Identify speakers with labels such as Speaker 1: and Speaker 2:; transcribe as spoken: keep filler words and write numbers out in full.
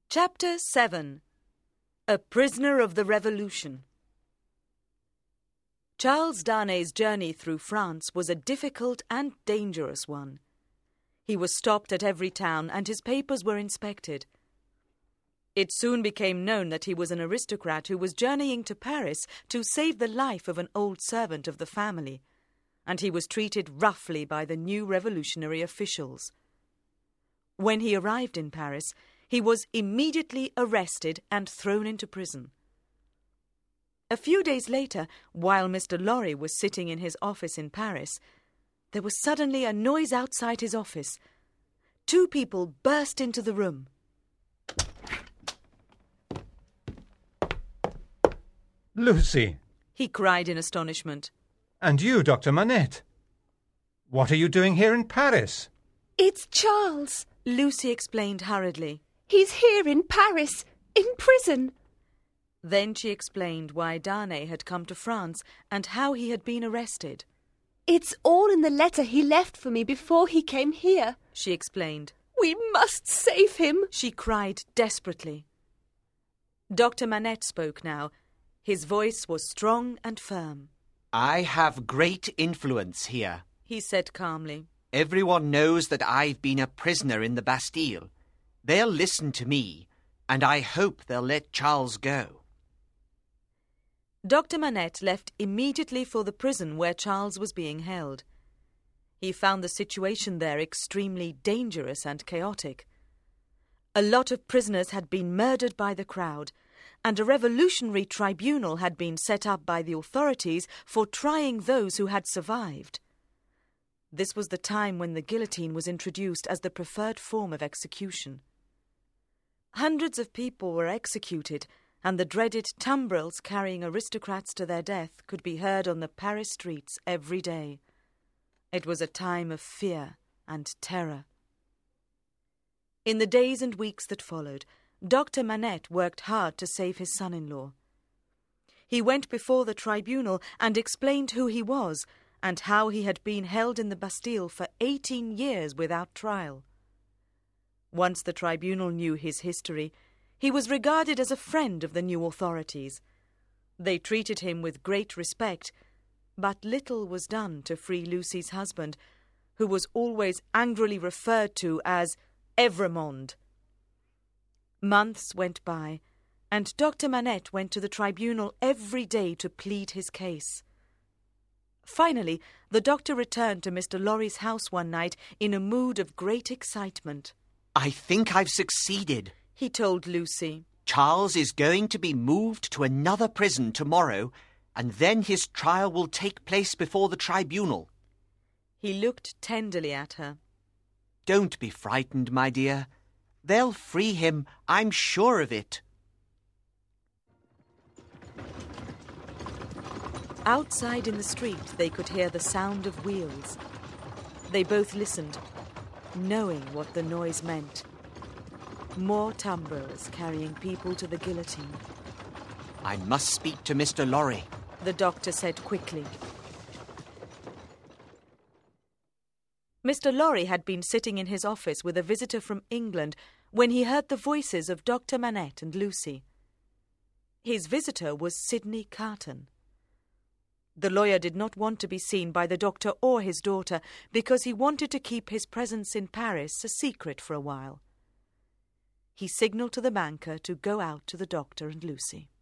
Speaker 1: Chapter seven. A Prisoner of the Revolution. Charles Darnay's journey through France was a difficult and dangerous one. He was stopped at every town and his papers were inspected. It soon became known that he was an aristocrat who was journeying to Paris to save the life of an old servant of the family, and he was treated roughly by the new revolutionary officials. When he arrived in Paris, he was immediately arrested and thrown into prison. A few days later, while Mister Lorry was sitting in his office in Paris, there was suddenly a noise outside his office. Two people burst into the room.
Speaker 2: Lucy!
Speaker 1: He cried in astonishment.
Speaker 2: And you, Doctor Manette? What are you doing here in Paris?
Speaker 3: It's Charles,
Speaker 1: Lucy explained hurriedly.
Speaker 3: He's here in Paris, in prison.
Speaker 1: Then she explained why Darnay had come to France and how he had been arrested.
Speaker 3: It's all in the letter he left for me before he came here,
Speaker 1: she explained.
Speaker 3: We must save him,
Speaker 1: she cried desperately. Doctor Manette spoke now. His voice was strong and firm.
Speaker 4: I have great influence here,
Speaker 1: he said calmly.
Speaker 4: Everyone knows that I've been a prisoner in the Bastille. They'll listen to me, and I hope they'll let Charles go.
Speaker 1: Doctor Manette left immediately for the prison where Charles was being held. He found the situation there extremely dangerous and chaotic. A lot of prisoners had been murdered by the crowd, and a revolutionary tribunal had been set up by the authorities for trying those who had survived. This was the time when the guillotine was introduced as the preferred form of execution. Hundreds of people were executed, and the dreaded tumbrils carrying aristocrats to their death could be heard on the Paris streets every day. It was a time of fear and terror. In the days and weeks that followed, Doctor Manette worked hard to save his son-in-law. He went before the tribunal and explained who he was and how he had been held in the Bastille for eighteen years without trial. Once the tribunal knew his history, he was regarded as a friend of the new authorities. They treated him with great respect, but little was done to free Lucy's husband, who was always angrily referred to as Evrémonde. Months went by, and Doctor Manette went to the tribunal every day to plead his case. Finally, the doctor returned to Mister Lorry's house one night in a mood of great excitement.
Speaker 4: I think I've succeeded,
Speaker 1: he told Lucy.
Speaker 4: Charles is going to be moved to another prison tomorrow, and then his trial will take place before the tribunal.
Speaker 1: He looked tenderly at her.
Speaker 4: Don't be frightened, my dear. They'll free him, I'm sure of it.
Speaker 1: Outside in the street, they could hear the sound of wheels. They both listened, knowing what the noise meant. More tumbrils carrying people to the guillotine.
Speaker 4: I must speak to Mister Lorry,
Speaker 1: the doctor said quickly. Mister Lorry had been sitting in his office with a visitor from England when he heard the voices of Doctor Manette and Lucy. His visitor was Sidney Carton. The lawyer did not want to be seen by the doctor or his daughter because he wanted to keep his presence in Paris a secret for a while. He signalled to the banker to go out to the doctor and Lucy.